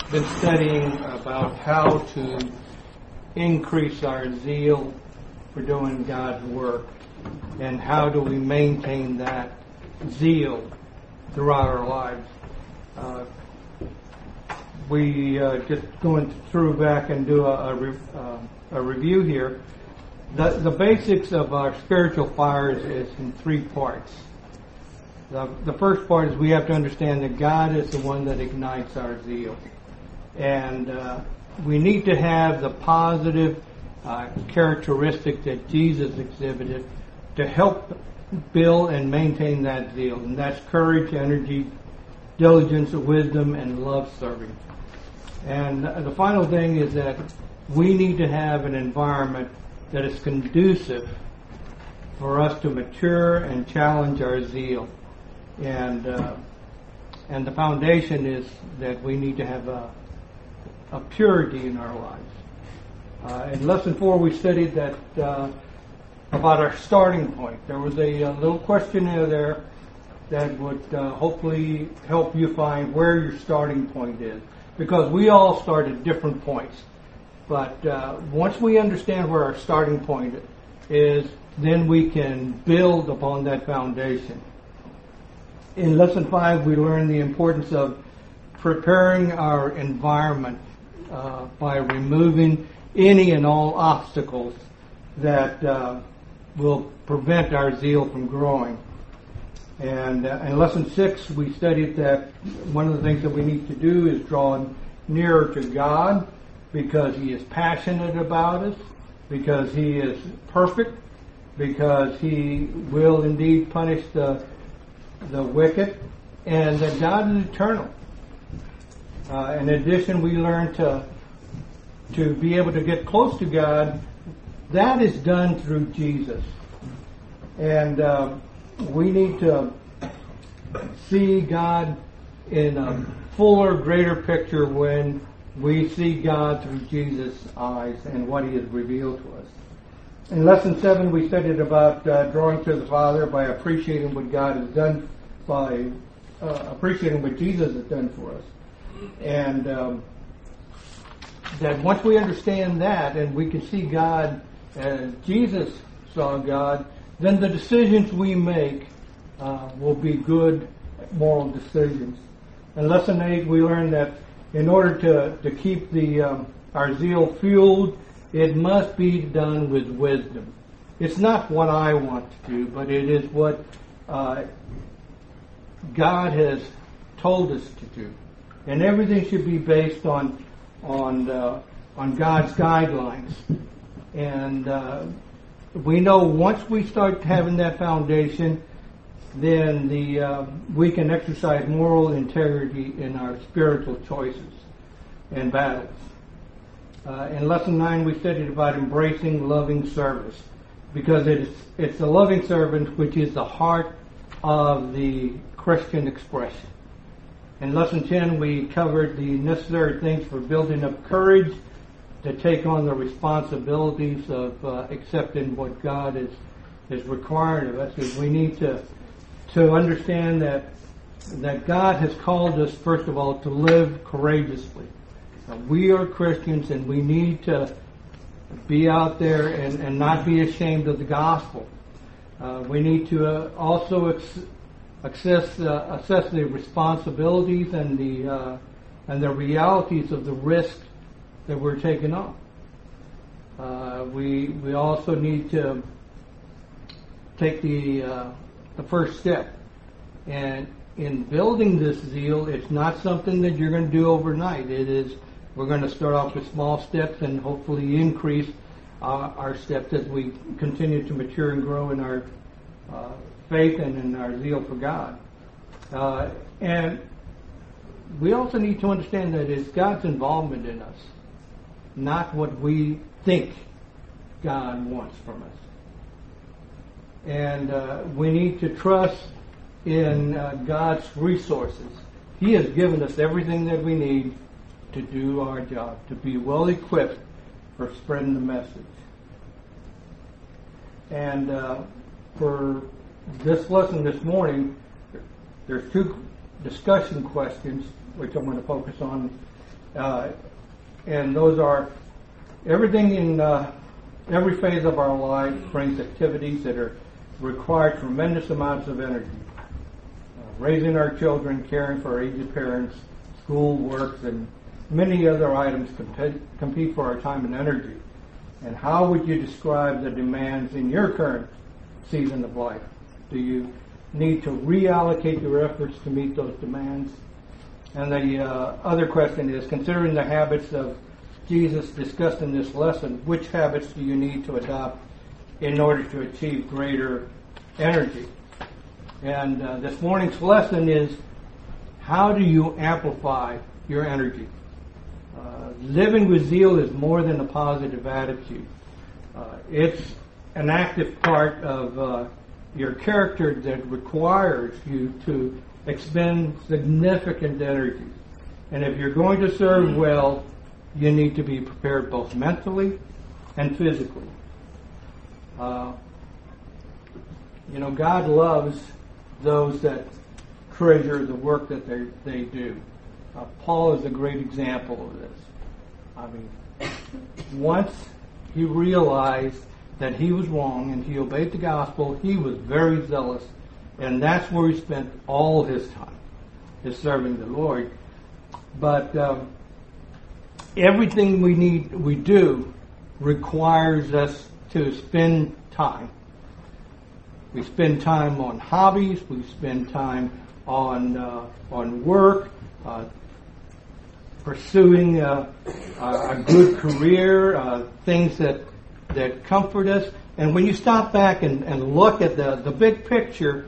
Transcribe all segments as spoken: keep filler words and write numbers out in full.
been studying about how to increase our zeal for doing God's work, and how do we maintain that zeal throughout our lives. Uh, we uh, just going through back and do a, a, re, uh, a review here. The, the basics of our spiritual fire is, is in three parts. The, the first part is we have to understand that God is the one that ignites our zeal. And uh, we need to have the positive uh, characteristics that Jesus exhibited to help build and maintain that zeal. And that's courage, energy, diligence, wisdom, and love serving. And the final thing is that we need to have an environment that is conducive for us to mature and challenge our zeal. And uh, and the foundation is that we need to have a, a purity in our lives. Uh, in lesson four, we studied that uh, about our starting point. There was a, a little questionnaire there that would uh, hopefully help you find where your starting point is, because we all start at different points. But uh, once we understand where our starting point is, then we can build upon that foundation. In lesson five, we learned the importance of preparing our environment uh, by removing any and all obstacles that uh, will prevent our zeal from growing. And uh, in lesson six, we studied that one of the things that we need to do is draw nearer to God, because He is passionate about us, because He is perfect, because He will indeed punish the the wicked, and that God is eternal. Uh, in addition, we learn to to be able to get close to God. That is done through Jesus, and uh, we need to see God in a fuller, greater picture when we see God through Jesus' eyes and what He has revealed to us. In lesson seven, we studied about uh, drawing to the Father by appreciating what God has done, by uh, appreciating what Jesus has done for us. And um, that once we understand that and we can see God as Jesus saw God, then the decisions we make uh, will be good moral decisions. In lesson eight, we learned that in order to, to keep the um, our zeal fueled, it must be done with wisdom. It's not what I want to do, but it is what uh, God has told us to do. And everything should be based on on uh, on God's guidelines. And uh, we know once we start having that foundation, then the uh, we can exercise moral integrity in our spiritual choices and battles. Uh, in lesson nine, we studied about embracing loving service, because it's it's the loving servant which is the heart of the Christian expression. In lesson ten, we covered the necessary things for building up courage to take on the responsibilities of uh, accepting what God is is requiring of us. Is we need to to understand that that God has called us, first of all, to live courageously. Now, we are Christians, and we need to be out there and, and not be ashamed of the gospel. Uh, we need to uh, also ex- assess uh, assess the responsibilities and the uh, and the realities of the risk that we're taking on. Uh, we we also need to take the uh, the first step. And in building this zeal, it's not something that you're going to do overnight. It is, we're going to start off with small steps and hopefully increase uh, our steps as we continue to mature and grow in our uh, faith and in our zeal for God. Uh, and we also need to understand that it's God's involvement in us, not what we think God wants from us. And uh, we need to trust in uh, God's resources. He has given us everything that we need to do our job, to be well equipped for spreading the message. And uh, for this lesson this morning, there's two discussion questions which I'm going to focus on. Uh, and those are everything in uh, every phase of our life brings activities that are require tremendous amounts of energy. Uh, raising our children, caring for our aged parents, school, works, and many other items compete, compete for our time and energy. And how would you describe the demands in your current season of life? Do you need to reallocate your efforts to meet those demands? And the uh, other question is, considering the habits of Jesus discussed in this lesson, which habits do you need to adopt in order to achieve greater energy? And uh, this morning's lesson is, how do you amplify your energy? Uh, living with zeal is more than a positive attitude. Uh, it's an active part of uh, your character that requires you to expend significant energy. And if you're going to serve well, you need to be prepared both mentally and physically. Uh, you know, God loves those that treasure the work that they, they do. Uh, Paul is a great example of this. I mean, once he realized that he was wrong and he obeyed the gospel, he was very zealous, and that's where he spent all his time, is serving the Lord. But um, everything we need, we do, requires us to spend time. We spend time on hobbies. We spend time on uh, on work. Uh, pursuing uh, a good career, uh, things that that comfort us. And when you stop back and, and look at the, the big picture,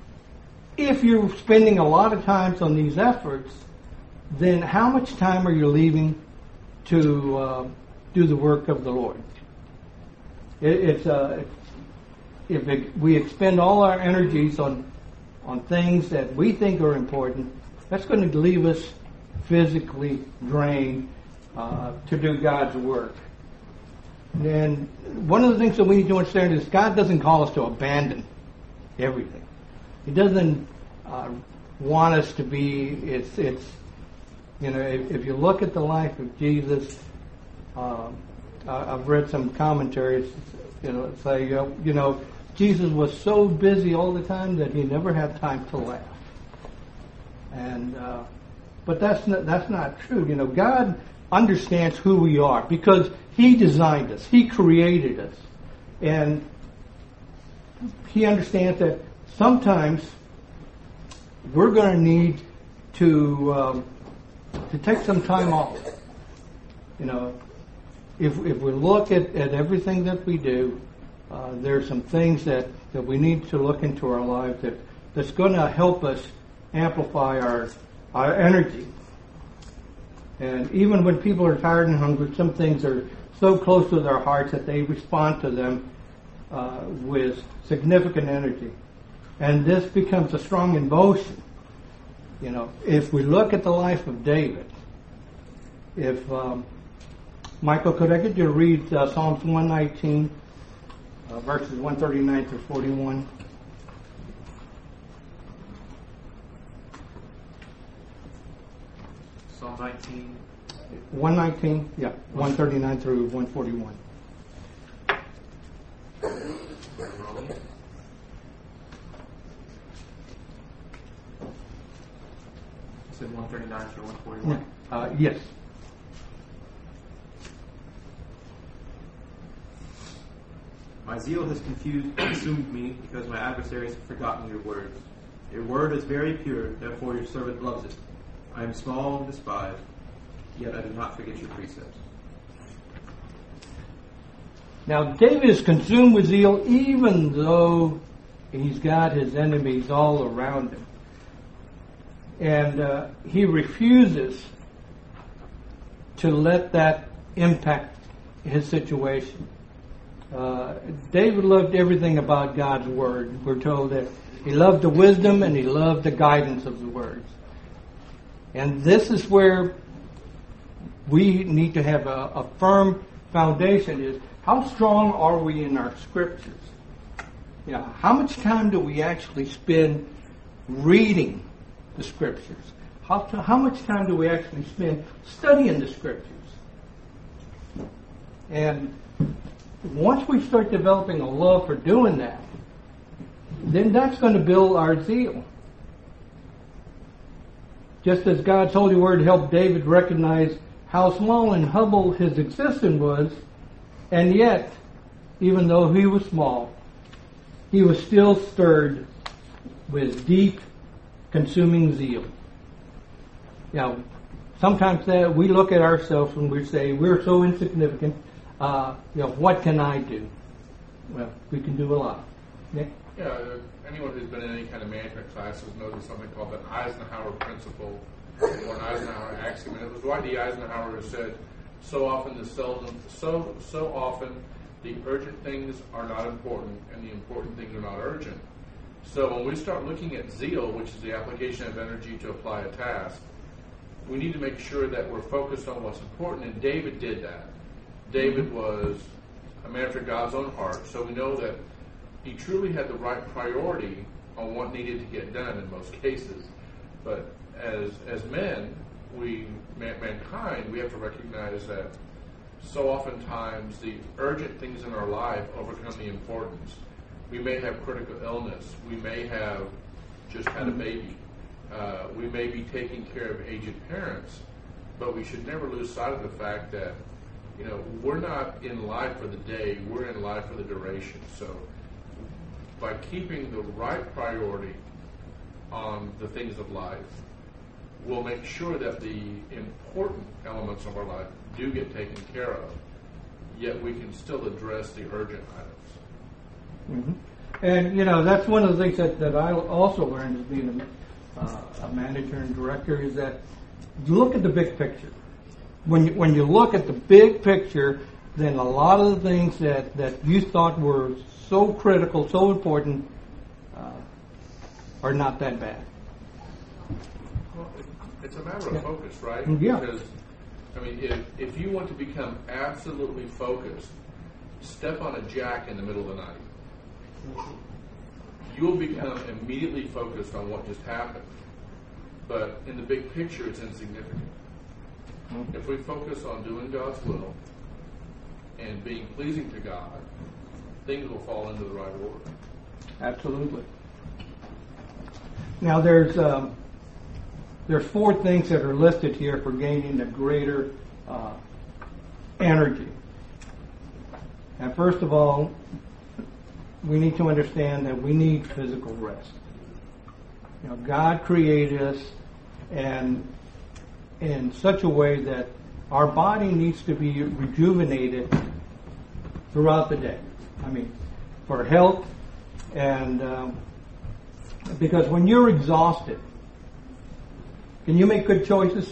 if you're spending a lot of time on these efforts, then how much time are you leaving to uh, do the work of the Lord? It, it's uh, if it, we expend all our energies on on things that we think are important, that's going to leave us physically drained uh, to do God's work. And one of the things that we need to understand is God doesn't call us to abandon everything. He doesn't uh, want us to be, it's, it's you know, if, if you look at the life of Jesus, uh, I've read some commentaries, you know, say, uh, you know, Jesus was so busy all the time that he never had time to laugh. And, uh, But that's not, that's not true. You know, God understands who we are because he designed us. He created us. And he understands that sometimes we're going to need to um, to take some time off. You know, if if we look at, at everything that we do, uh, there's some things that, that we need to look into our lives that, that's going to help us amplify our our energy. And even when people are tired and hungry, some things are so close to their hearts that they respond to them uh, with significant energy. And this becomes a strong emotion. You know, if we look at the life of David, if um, Michael, could I get you to read uh, Psalms one nineteen, uh, verses one thirty-nine through forty-one? Psalm nineteen. one nineteen, yeah, one thirty-nine through one forty-one. You said one thirty-nine through one forty-one? Uh, yes. My zeal has confused, consumed me because my adversaries have forgotten your words. Your word is very pure, therefore your servant loves it. I am small and despised, yet I do not forget your precepts. Now, David is consumed with zeal even though he's got his enemies all around him. And uh, he refuses to let that impact his situation. Uh, David loved everything about God's Word. We're told that he loved the wisdom and he loved the guidance of the words. And this is where we need to have a, a firm foundation, is how strong are we in our scriptures? You know, how much time do we actually spend reading the scriptures? how, to, how much time do we actually spend studying the Scriptures? And once we start developing a love for doing that, then that's going to build our zeal. Just as God's holy word helped David recognize how small and humble his existence was, and yet, even though he was small, he was still stirred with deep, consuming zeal. You know, sometimes that we look at ourselves and we say, we're so insignificant, uh, you know, what can I do? Well, we can do a lot. Nick? Yeah, uh, anyone who's been in any kind of management classes knows there's something called the Eisenhower principle or an Eisenhower axiom. And it was Dwight D. Eisenhower who said, so often the seldom, so so often the urgent things are not important and the important things are not urgent. So when we start looking at zeal, which is the application of energy to apply a task, we need to make sure that we're focused on what's important, and David did that. David was a man after God's own heart, so we know that he truly had the right priority on what needed to get done in most cases. But as as men, we man, mankind, we have to recognize that so oftentimes the urgent things in our life overcome the importance. We may have critical illness. We may have just had a baby. Uh, we may be taking care of aged parents. But we should never lose sight of the fact that, you know, we're not in life for the day. We're in life for the duration. So by keeping the right priority on the things of life, we'll make sure that the important elements of our life do get taken care of, yet we can still address the urgent items. Mm-hmm. And, you know, that's one of the things that, that I also learned as being a, uh, a manager and director is that look at the big picture. When you, when you look at the big picture, then a lot of the things that, that you thought were so critical, so important, uh, are not that bad. Well, it, it's a matter of yeah. focus, right? Yeah. Because, I mean, if, if you want to become absolutely focused, step on a jack in the middle of the night. You'll become immediately focused on what just happened. But in the big picture, it's insignificant. Mm-hmm. If we focus on doing God's will and being pleasing to God, things will fall into the right order. Absolutely. Now, there's um, there's four things that are listed here for gaining a greater uh, energy. And first of all, we need to understand that we need physical rest. You know, God created us and in such a way that our body needs to be rejuvenated throughout the day. I mean, for health and um, because when you're exhausted, can you make good choices?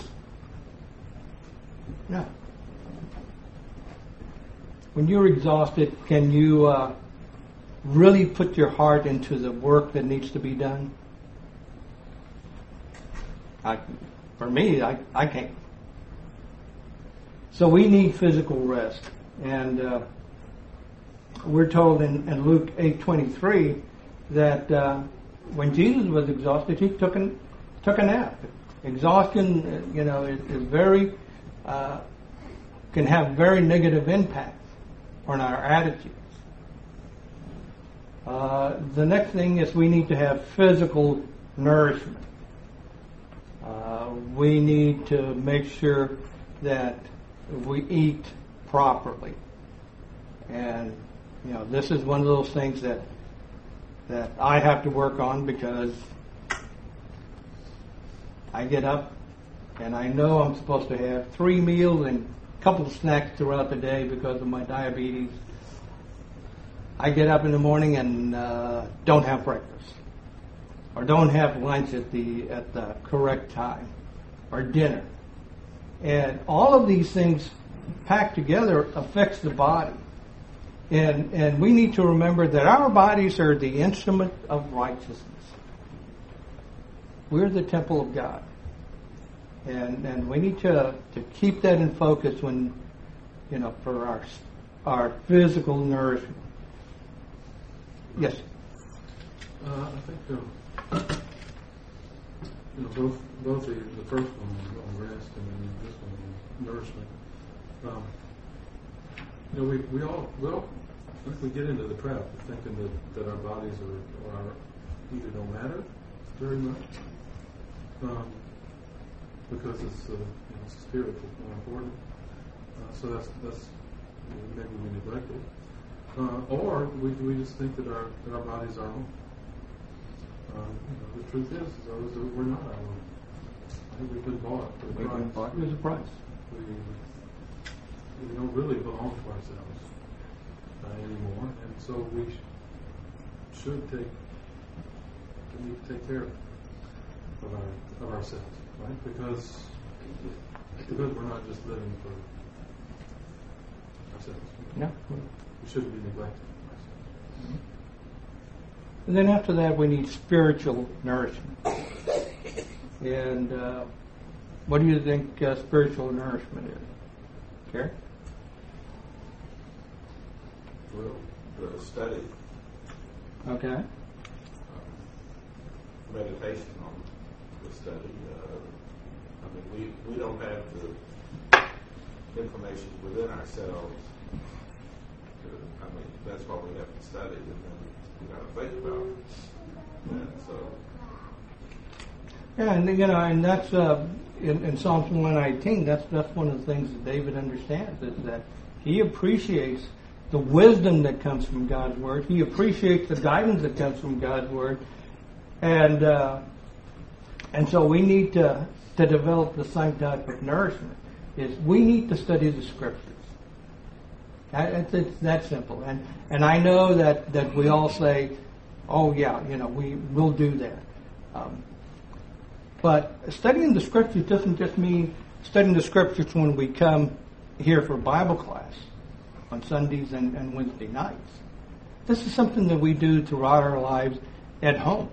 No. When you're exhausted, can you uh, really put your heart into the work that needs to be done? I, for me, I, I can't. So we need physical rest. And uh, we're told in, in Luke eight twenty-three that uh, when Jesus was exhausted, he took, an, took a nap. Exhaustion, you know, is, is very, uh, can have very negative impact on our attitudes. Uh, the next thing is we need to have physical nourishment. Uh, we need to make sure that we eat properly. And, you know, this is one of those things that that I have to work on because I get up and I know I'm supposed to have three meals and a couple of snacks throughout the day because of my diabetes. I get up in the morning and uh, don't have breakfast, or don't have lunch at the at the correct time, or dinner, and all of these things packed together affects the body, and and we need to remember that our bodies are the instrument of righteousness. We're the temple of God, and and we need to to keep that in focus when, you know, for our our physical nourishment. Yes. Uh, I think the, you know, both both the, the first one on rest and then this one on nourishment. Um, you know, we we all we all I think we get into the trap of thinking that, that our bodies are, or our either don't matter very much, um, because it's uh, you know, it's spiritual more important. Uh, so that's that's maybe we neglect it, uh, or we we just think that our that our bodies are our own. Um, you know, the truth is, is always that we're not our own. I think we've been bought for a We've price. been bought with a price. We, we don't really belong to ourselves uh, anymore, and so we sh- should take we need to take care of our of ourselves, right? Because because we're not just living for ourselves. Yeah. We shouldn't be neglecting ourselves. And then after that, we need spiritual nourishment. And uh, what do you think uh, spiritual nourishment is? Gary? Well, the study, Okay. um, meditation on the study. Uh, I mean, we, we don't have the information within ourselves. To, I mean, that's why we have to study, and then we got to think about that. So, Yeah, and you know, and that's uh, in, in Psalms one nineteen. That's that's one of the things that David understands, is that he appreciates the wisdom that comes from God's word. He appreciates the guidance that comes from God's word, and uh, and so we need to to develop the same type of nourishment. Is we need to study the scriptures. It's, it's that simple. And and I know that, that we all say, oh yeah, you know, we will do that. Um, but studying the scriptures doesn't just mean studying the scriptures when we come here for Bible class on Sundays and, and Wednesday nights. This is something that we do throughout our lives at home.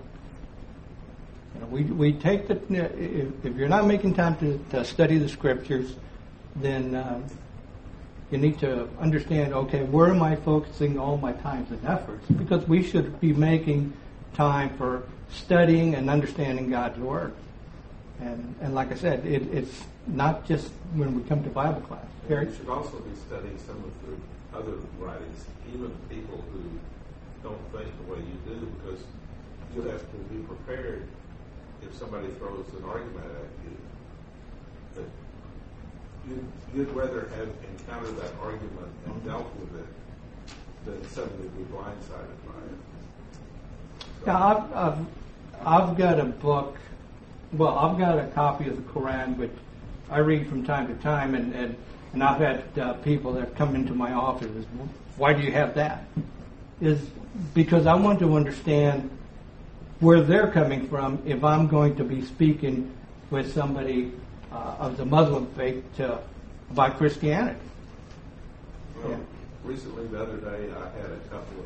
You know, we we take the if, if you're not making time to, to study the scriptures, then uh, you need to understand, okay, where am I focusing all my times and efforts? Because we should be making time for studying and understanding God's Word. And and like I said, it, it's not just when we come to Bible class. Terry? you should also be studying some of the other writings, even people who don't think the way you do, because you have to be prepared if somebody throws an argument at you. That you'd, you'd rather have encountered that argument and mm-hmm. dealt with it than suddenly be blindsided by it. So, Yeah, I've, I've, I've got a book, well, I've got a copy of the Quran, which I read from time to time, and, and, and I've had uh, people that have come into my office, why do you have that? Is because I want to understand where they're coming from if I'm going to be speaking with somebody uh, of the Muslim faith to, about Christianity. well, Yeah. recently, the other day, I had a couple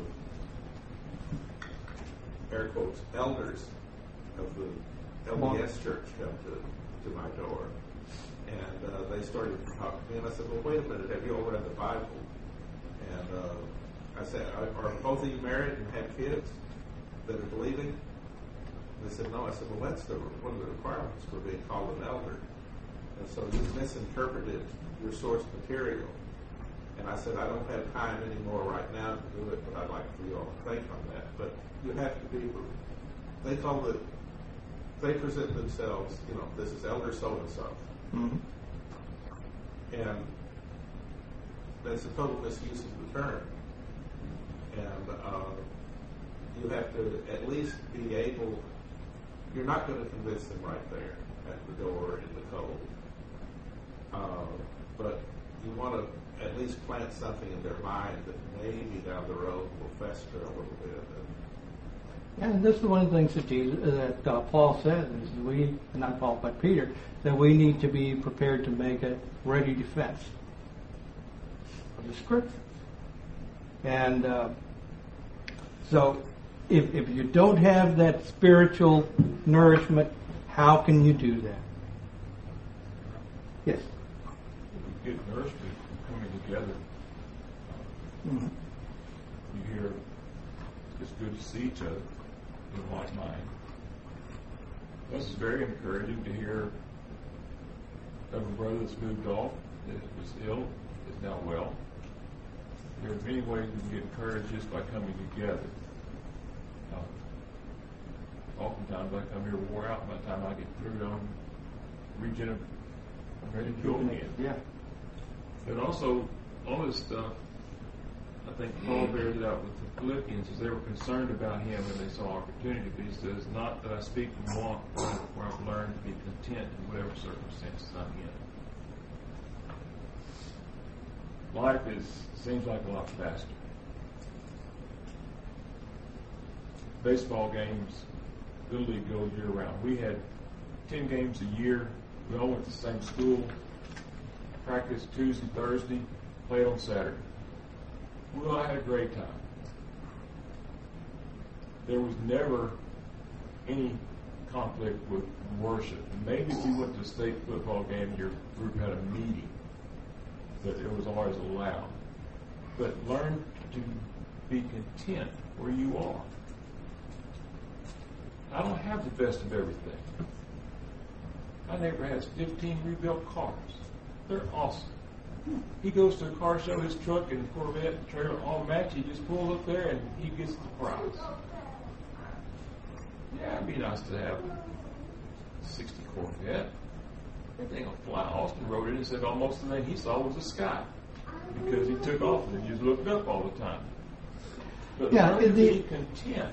of, air quotes, elders of the L D S church come to, to my door. And uh, they started to talk to me, and I said, well, wait a minute, have you all read the Bible? And uh, I said, are, are both of you married and have kids that are believing? They said, no. I said, well, that's the, one of the requirements for being called an elder. And so you've misinterpreted your source material. And I said, I don't have time anymore right now to do it, but I'd like for you all to think on that. But you have to be, they call it, they present themselves, you know, this is elder so-and-so. Mm-hmm. And that's a total misuse of the term. And uh, you have to at least be able, you're not going to convince them right there at the door in the cold. Uh, but you want to at least plant something in their mind that maybe down the road will fester a little bit. And this is one of the things that Jesus, that uh, Paul says, is we, not Paul, but Peter, that we need to be prepared to make a ready defense of the Scriptures. And uh, so, if if you don't have that spiritual nourishment, how can you do that? Yes. We get nourishment coming together. Mm-hmm. You hear, it's good to see each other in like mind. This is very encouraging to hear of a brother that's moved off, that was ill, is now well. There are many ways we can get encouraged just by coming together. Uh, oftentimes I come here wore out. By the time I get through, I'm regenerated. I'm ready to go again. Yeah. But also, all this stuff, I think Paul bears it out with the Philippians, is they were concerned about him and they saw opportunity. But he says, not that I speak from want, but where I've learned to be content in whatever circumstances I'm in. Life is seems like a lot faster. Baseball games, Little League goes year round. We had ten games a year. We all went to the same school. Practiced Tuesday, Thursday, played on Saturday. We all had a great time. There was never any conflict with worship. Maybe if you went to a state football game, your group had a meeting, but it was always allowed. But learn to be content where you are. I don't have the best of everything. My neighbor has fifteen rebuilt cars. They're awesome. He goes to a car show, his truck and Corvette and trailer all match. He just pulls up there and he gets the prize. Yeah, it'd be nice to have a sixty Corvette. Everything will fly. Austin wrote it and said almost the thing he saw was the sky because he took off and he just looked up all the time. But Yeah, learn to the- be content.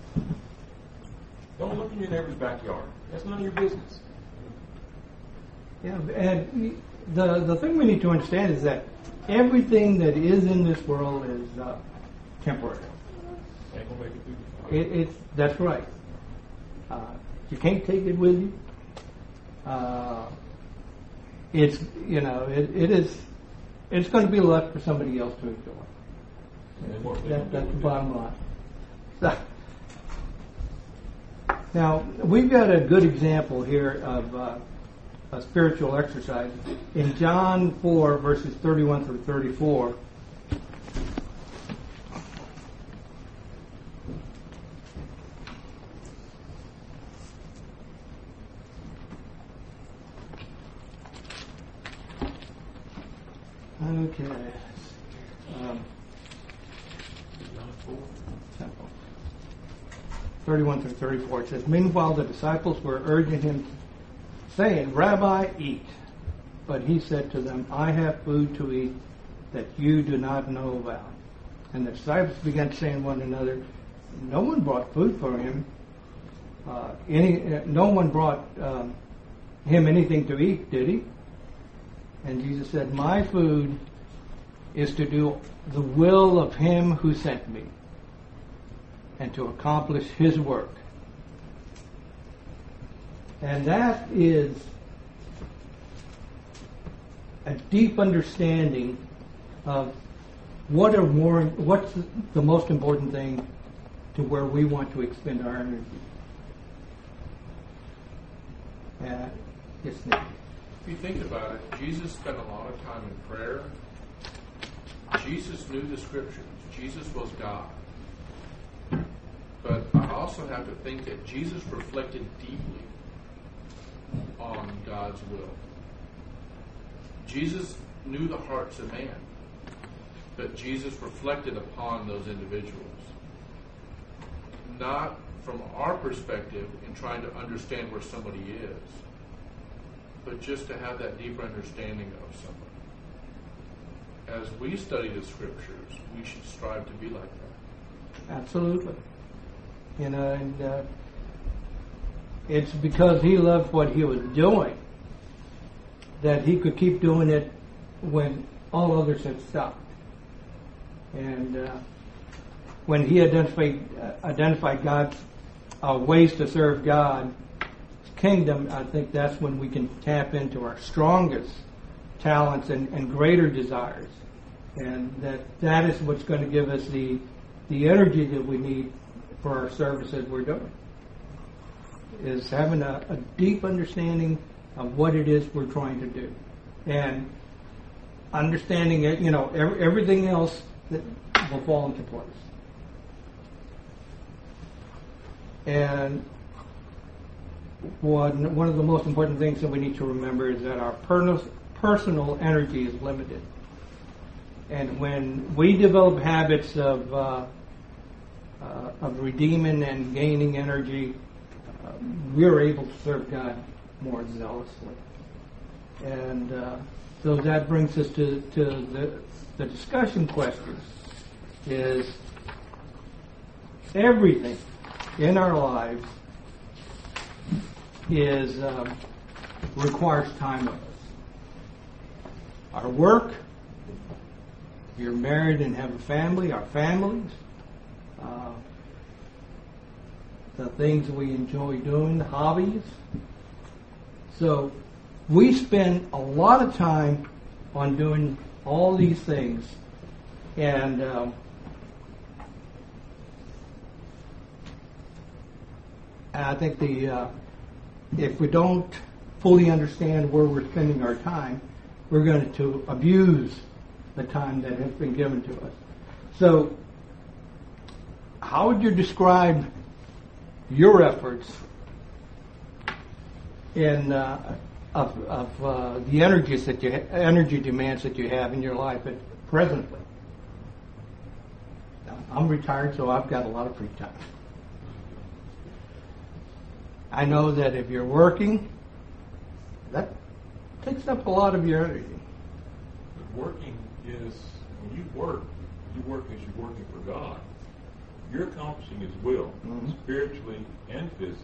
Don't look in your neighbor's backyard. That's none of your business. Yeah, and the the thing we need to understand is that everything that is in this world is uh, temporary. Ain't gonna make it through the fire. It, it's that's right. Uh, you can't take it with you. Uh, it's you know it, it is it's going to be left for somebody else to enjoy. And then what they That, gonna that's do the with bottom line. So, now we've got a good example here of uh, a spiritual exercise in John four verses thirty-one through thirty-four. Okay. Um, thirty-one through thirty-four. It says, meanwhile the disciples were urging him, saying, Rabbi, eat. But he said to them, I have food to eat that you do not know about. And the disciples began saying to one another, no one brought food for him. Uh, any, uh, no one brought um, him anything to eat, did he? And Jesus said, my food is to do the will of him who sent me and to accomplish his work. And that is a deep understanding of what are more, what's the most important thing to where we want to expend our energy. Uh, yes, Nick. If you think about it, Jesus spent a lot of time in prayer. Jesus knew the scriptures. Jesus was God. But I also have to think that Jesus reflected deeply on God's will. Jesus knew the hearts of man, but Jesus reflected upon those individuals. Not from our perspective in trying to understand where somebody is, but just to have that deeper understanding of somebody. As we study the scriptures, we should strive to be like that. Absolutely. You know, and uh, it's because he loved what he was doing that he could keep doing it when all others had stopped. And uh, when he identified, uh, identified God's uh, ways to serve God's kingdom, I think that's when we can tap into our strongest talents and, and greater desires. And that that is what's going to give us the the energy that we need for our service that we're doing. Is having a, a deep understanding of what it is we're trying to do. And understanding it, you know, every, everything else that will fall into place. And one one of the most important things that we need to remember is that our per- personal energy is limited. And when we develop habits of uh, uh, of redeeming and gaining energy, uh, we're able to serve God more zealously. And uh, so that brings us to, to the, the discussion question: is everything in our lives is um, requires time of us. Our work, if you're married and have a family, our families, uh, the things we enjoy doing, the hobbies. So we spend a lot of time on doing all these things, and um, I think the uh, if we don't fully understand where we're spending our time, we're going to abuse the time that has been given to us. So, how would you describe your efforts in uh, of, of uh, the energies that you ha- energy demands that you have in your life at presently? Now, I'm retired, so I've got a lot of free time. I know that if you're working, that takes up a lot of your energy. But working is, when you work, you work as you're working for God. You're accomplishing His will, mm-hmm. spiritually and physically.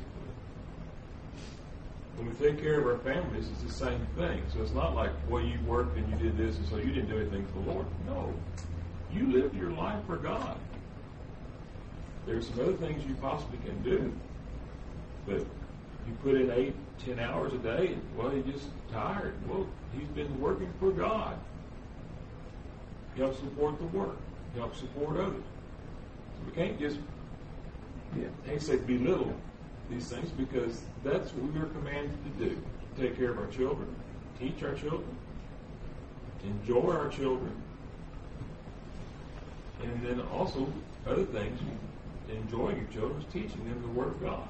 When we take care of our families, it's the same thing. So it's not like, well, you worked and you did this, and so you didn't do anything for the Lord. No. You live your life for God. There's some other things you possibly can do, but you put in eight, ten hours a day, and, well, you're just tired. Well, he's been working for God. He helps support the work. He helps support others. So we can't just, yeah, I hate to say belittle these things, because that's what we are commanded to do. Take care of our children, teach our children, enjoy our children, and then also other things, enjoying your children is teaching them the Word of God.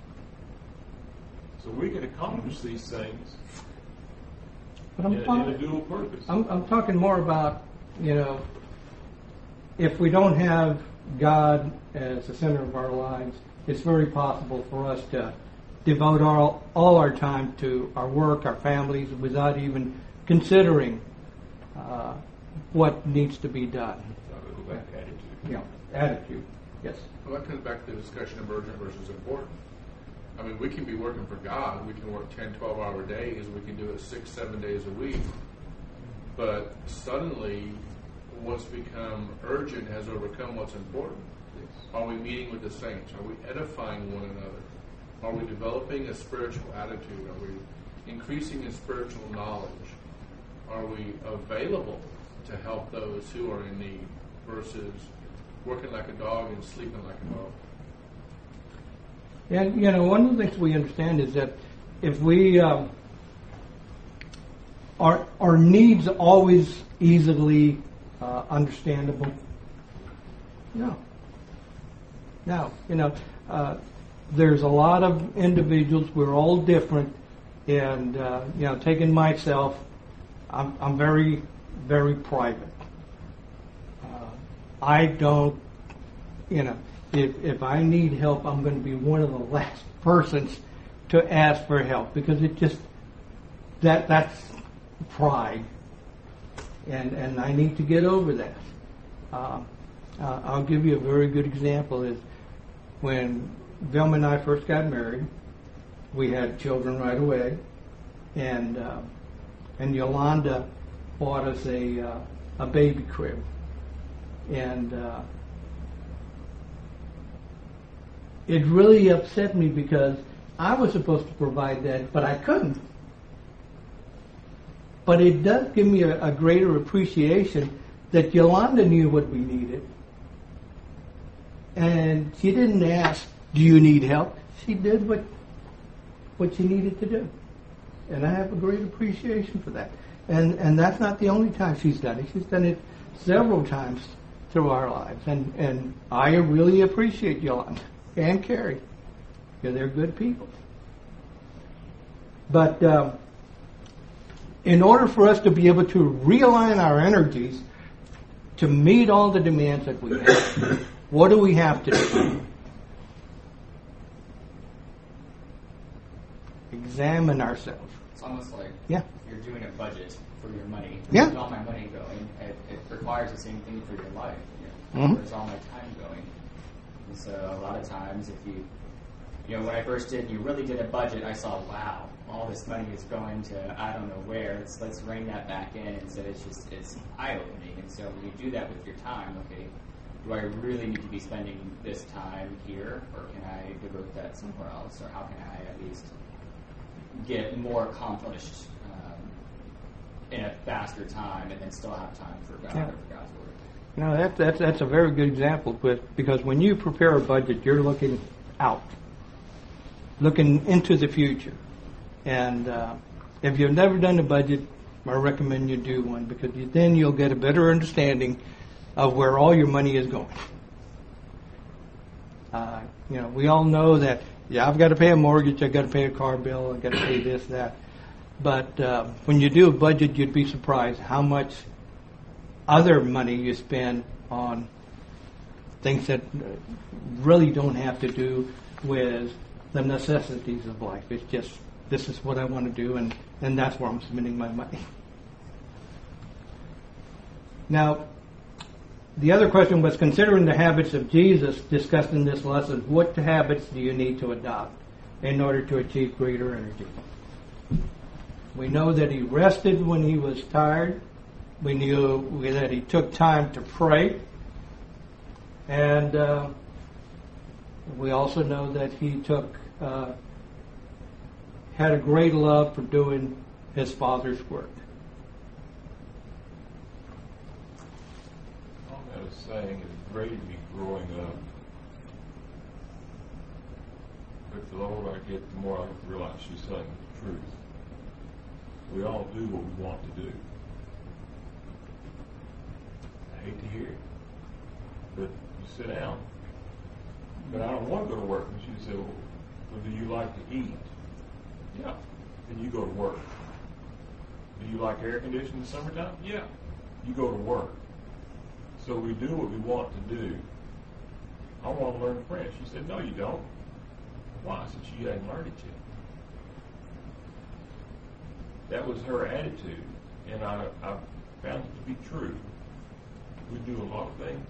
So we can accomplish these things but I'm in, talking, in a dual purpose. I'm, I'm talking more about, you know, if we don't have God as the center of our lives, it's very possible for us to devote all, all our time to our work, our families, without even considering uh, what needs to be done. So I would go back to attitude. You know, attitude, yes. Well, that comes back to the discussion of urgent versus important. I mean, we can be working for God. We can work ten, twelve-hour days. We can do it six, seven days a week. But suddenly, what's become urgent has overcome what's important. Are we meeting with the saints? Are we edifying one another? Are we developing a spiritual attitude? Are we increasing in spiritual knowledge? Are we available to help those who are in need versus working like a dog and sleeping like a dog? And, you know, one of the things we understand is that if we, um, our, our needs always easily uh, understandable? No. No, you know, uh, there's a lot of individuals, we're all different, and, uh, you know, taking myself, I'm, I'm very, very private. Uh, I don't, you know, If if I need help, I'm going to be one of the last persons to ask for help, because it just that that's pride, and and I need to get over that. Uh, uh, I'll give you a very good example. Is when Velma and I first got married, we had children right away, and uh, and Yolanda bought us a uh, a baby crib, and. Uh, It really upset me because I was supposed to provide that, but I couldn't. But it does give me a, a greater appreciation that Yolanda knew what we needed. And she didn't ask, do you need help? She did what, what she needed to do. And I have a great appreciation for that. And, and that's not the only time she's done it. She's done it several times through our lives. And, and I really appreciate Yolanda and Carrie, because they're good people. But um, in order for us to be able to realign our energies to meet all the demands that we have, what do we have to do? Examine ourselves. It's almost like Yeah. you're doing a budget for your money. Yeah. Where's all my money going? It, it requires the same thing for your life. You know, Mhm. Where's all my time going? And so a lot of times, if you, you know, when I first did, you really did a budget, I saw, wow, all this money is going to I don't know where. Let's let's rein that back in. And so it's just it's eye opening. And so when you do that with your time, okay, do I really need to be spending this time here, or can I devote that somewhere else, or how can I at least get more accomplished um, in a faster time, and then still have time for God Yeah. or for God's word. No, that's that's that's a very good example. But because when you prepare a budget, you're looking out, looking into the future. And uh, if you've never done a budget, I recommend you do one, because you, then you'll get a better understanding of where all your money is going. Uh, you know, we all know that. Yeah, I've got to pay a mortgage, I've got to pay a car bill, I've got to pay this, that. But uh, when you do a budget, you'd be surprised how much other money you spend on things that really don't have to do with the necessities of life. It's just, this is what I want to do, and, and that's where I'm spending my money. Now, the other question was, considering the habits of Jesus discussed in this lesson, what habits do you need to adopt in order to achieve greater energy? We know that he rested when he was tired. We knew that he took time to pray. And uh, we also know that he took, uh, had a great love for doing his Father's work. All that is saying is great to be growing up. But the older I get, the more I realize she's telling the truth. We all do what we want to do. I hate to hear it, but you sit down. But I don't want to go to work. And she said, well, well, do you like to eat? Yeah. Then you go to work. Do you like air conditioning in the summertime? Yeah. You go to work. So we do what we want to do. I want to learn French. She said, no, you don't. Why? I said, she hadn't learned it yet. That was her attitude, and I, I found it to be true. We do a lot of things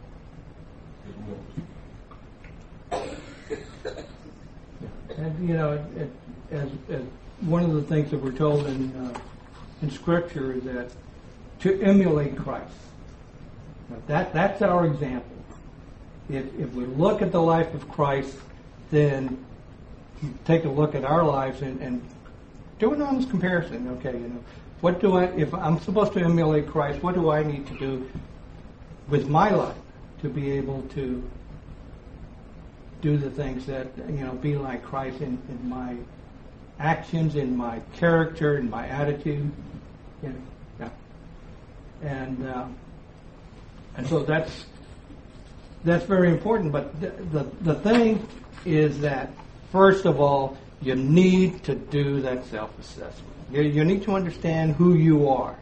because we want to. And, you know, it, it, as, as one of the things that we're told in, uh, in Scripture is that to emulate Christ. Now that, that's our example. If, if we look at the life of Christ, then take a look at our lives and, and do an honest comparison. Okay, you know, what do I, if I'm supposed to emulate Christ, what do I need to do with my life to be able to do the things that, you know, be like Christ in, in my actions, in my character, in my attitude, you know, yeah. And uh, and so that's that's very important. But the, the the thing is that, first of all, you need to do that self-assessment. You, you need to understand who you are.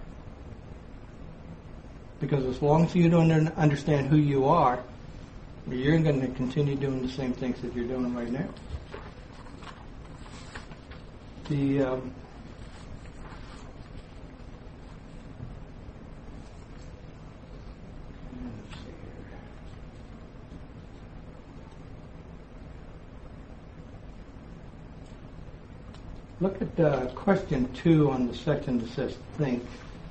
Because as long as you don't understand who you are, you're going to continue doing the same things that you're doing right now. The um, let's see here. Look at uh, question two on the section that says think.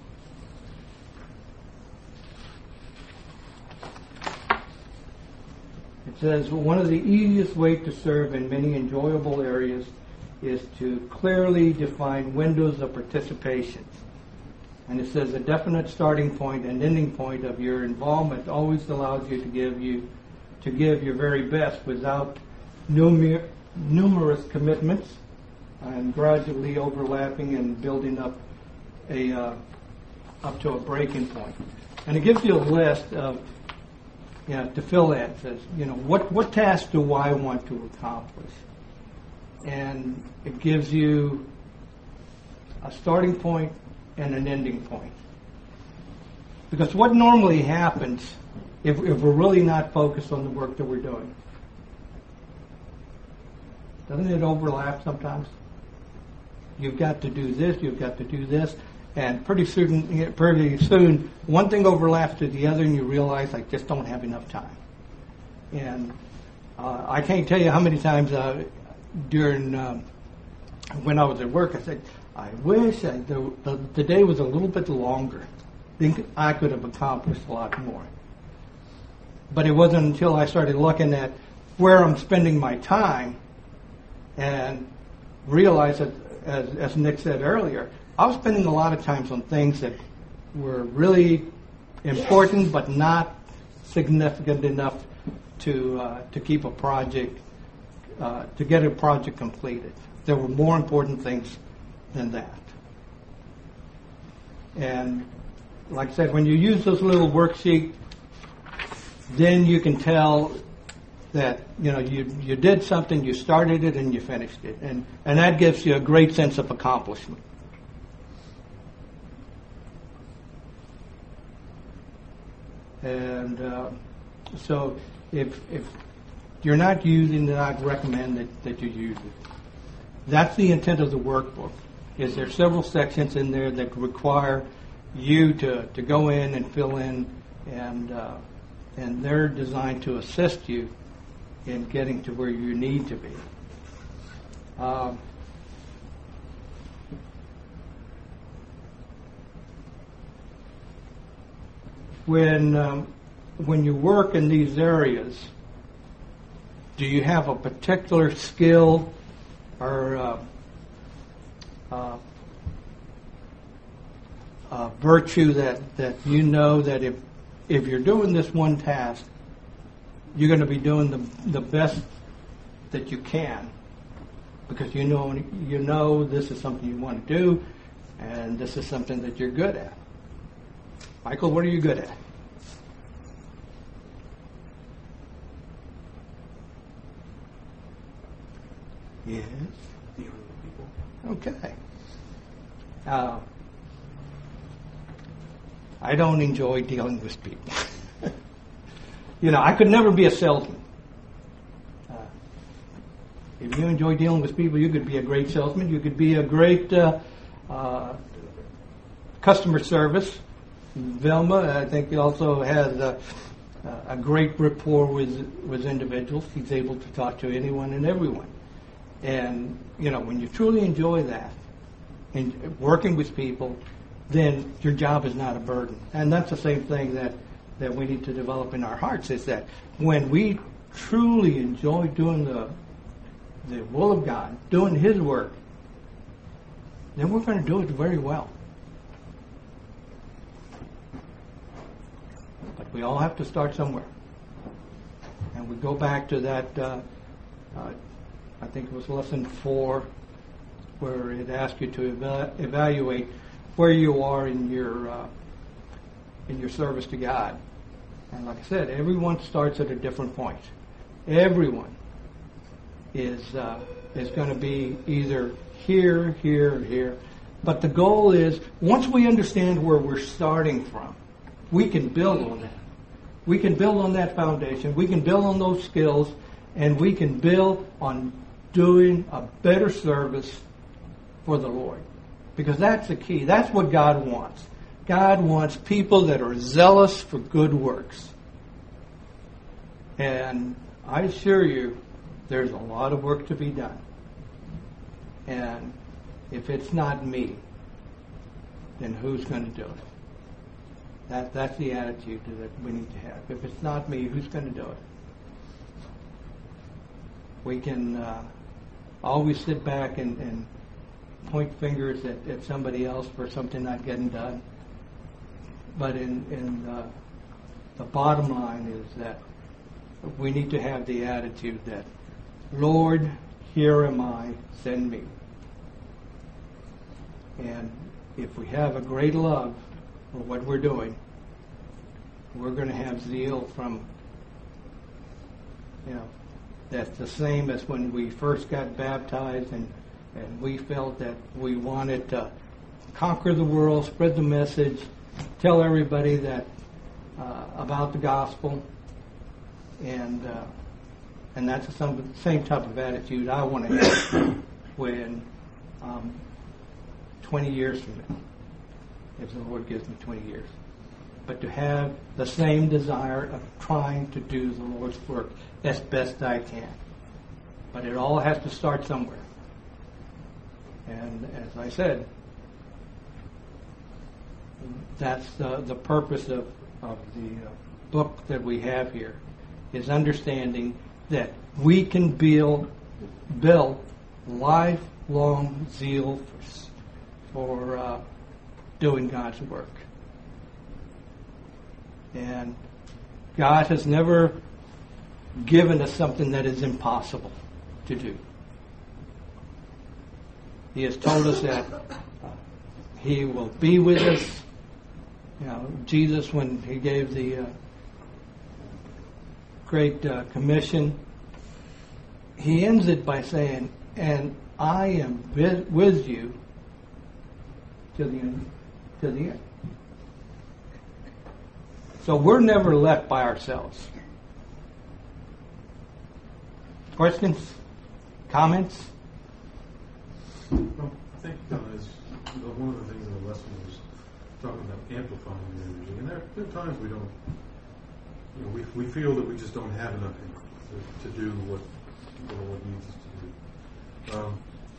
It says, one of the easiest ways to serve in many enjoyable areas is to clearly define windows of participation. And it says a definite starting point and ending point of your involvement always allows you to give you to give your very best without numer- numerous commitments and gradually overlapping and building up a uh, up to a breaking point. And it gives you a list of, you know, to fill in. It says, you know, what, what task do I want to accomplish? And it gives you a starting point and an ending point. Because what normally happens if, if we're really not focused on the work that we're doing, doesn't it overlap sometimes? You've got to do this, you've got to do this, and pretty soon, pretty soon, one thing overlaps to the other, and you realize I just don't have enough time. And uh, I can't tell you how many times uh, during um, when I was at work, I said, I wish I, the, the, the day was a little bit longer. I think I could have accomplished a lot more. But it wasn't until I started looking at where I'm spending my time and realized that, as, as Nick said earlier, I was spending a lot of times on things that were really important but not significant enough to uh, to keep a project, uh, to get a project completed. There were more important things than that. And like I said, when you use those little worksheets, then you can tell that, you know, you you did something, you started it, and you finished it. And, and that gives you a great sense of accomplishment. And uh, so if if you're not using it, I'd recommend that, that you use it. That's the intent of the workbook, is there several sections in there that require you to, to go in and fill in, and uh, and they're designed to assist you in getting to where you need to be. Um, when um, when you work in these areas, do you have a particular skill or uh, uh, uh, virtue that, that you know that if if you're doing this one task, you're going to be doing the the best that you can, because you know you know this is something you want to do, and this is something that you're good at. Michael, what are you good at? Yes. Dealing with people. Okay. Uh, I don't enjoy dealing with people. You know, I could never be a salesman. Uh, if you enjoy dealing with people, you could be a great salesman. You could be a great uh, uh, customer service. Velma, I think, also has a, a great rapport with with individuals. He's able to talk to anyone and everyone. And, you know, when you truly enjoy that and working with people, then your job is not a burden. And that's the same thing that, that we need to develop in our hearts, is that when we truly enjoy doing the the will of God, doing His work, then we're going to do it very well. But we all have to start somewhere. And we go back to that, uh, uh, I think it was lesson four, where it asked you to eva- evaluate where you are in your uh, in your service to God. And like I said, everyone starts at a different point. Everyone is uh, is going to be either here, here, or here. But the goal is, once we understand where we're starting from, we can build on that. We can build on that foundation. We can build on those skills, and we can build on doing a better service for the Lord. Because that's the key. That's what God wants. God wants people that are zealous for good works. And I assure you, there's a lot of work to be done. And if it's not me, then who's going to do it? That, that's the attitude that we need to have. If it's not me, who's going to do it? We can uh, always sit back and, and point fingers at, at somebody else for something not getting done. But in, in uh, the bottom line is that we need to have the attitude that, Lord, here am I, send me. And if we have a great love for what we're doing, we're going to have zeal from, you know, that's the same as when we first got baptized and, and we felt that we wanted to, conquer the world, spread the message, tell everybody that uh, about the gospel, and uh, and that's the some, same type of attitude I want to have when um, twenty years from now, if the Lord gives me twenty years. But to have the same desire of trying to do the Lord's work as best I can. But it all has to start somewhere. And as I said, that's the, the purpose of, of the uh, book that we have here, is understanding that we can build, build lifelong zeal for, for uh, doing God's work. And God has never given us something that is impossible to do. He has told us that He will be with us. You know, Jesus, when He gave the uh, Great uh, Commission, He ends it by saying, "And I am with, with you to the end." To the end. So we're never left by ourselves. Questions? Comments? Well, I think uh, is, you know, one of the things in the lesson was talking about amplifying the energy. And there, there are times we don't, you know, we, we feel that we just don't have enough energy to, to do what the Lord needs us to do. Um,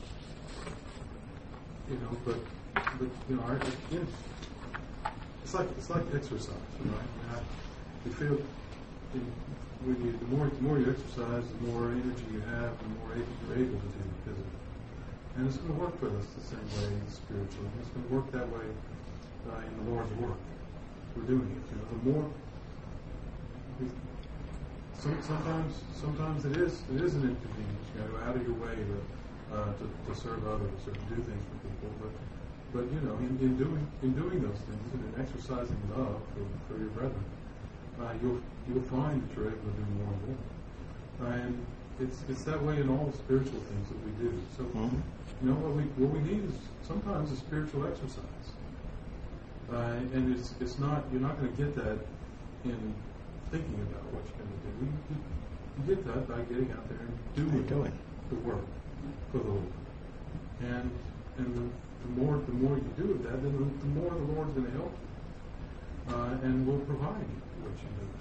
you know, but, but you know, our, again, it's like it's like exercise, you know. I mean, I, we feel you know, when you, the more the more you exercise, the more energy you have, the more able you're able to do physically. And it's going to work for us the same way spiritually. It's going to work that way uh, in the Lord's work. We're doing it. You know, the more we, some, sometimes sometimes it is it is an inconvenience. You know, out of your way to, uh, to to serve others or to do things for people, but. But you know, in, in doing in doing those things and in exercising love for, for your brethren, uh, you'll you'll find that you're able to do more and more. Uh, and it's it's that way in all the spiritual things that we do. So mm-hmm. you know what we what we need is sometimes a spiritual exercise. Uh, and it's it's not you're not going to get that in thinking about what you're going to do. You, you, you get that by getting out there and doing, doing. the work for the Lord. And and the, The more, the more you do that, then the, the more the Lord's going to help you, uh, and will provide you what you need.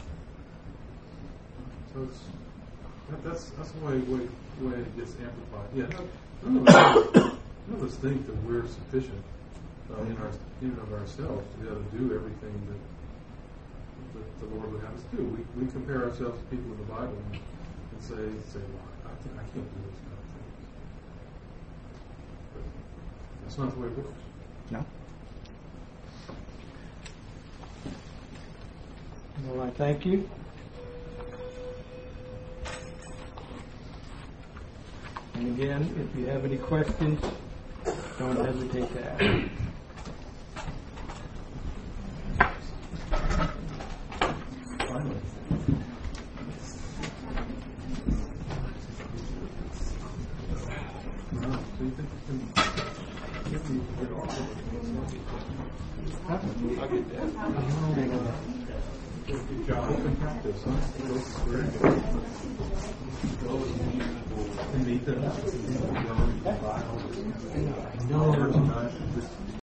So it's, that, that's that's the way, way way it gets amplified. Yeah, none, none, of us, none of us think that we're sufficient uh, in our in and of ourselves to be able to do everything that, that the Lord would have us do. We we compare ourselves to people in the Bible and, and say say, well, I can't, I can't do this kind of thing. But, that's not the way it works. No. Well, I thank you. And again, if you have any questions, don't hesitate to ask. Good job. Good practice, huh? Very good. And meet them.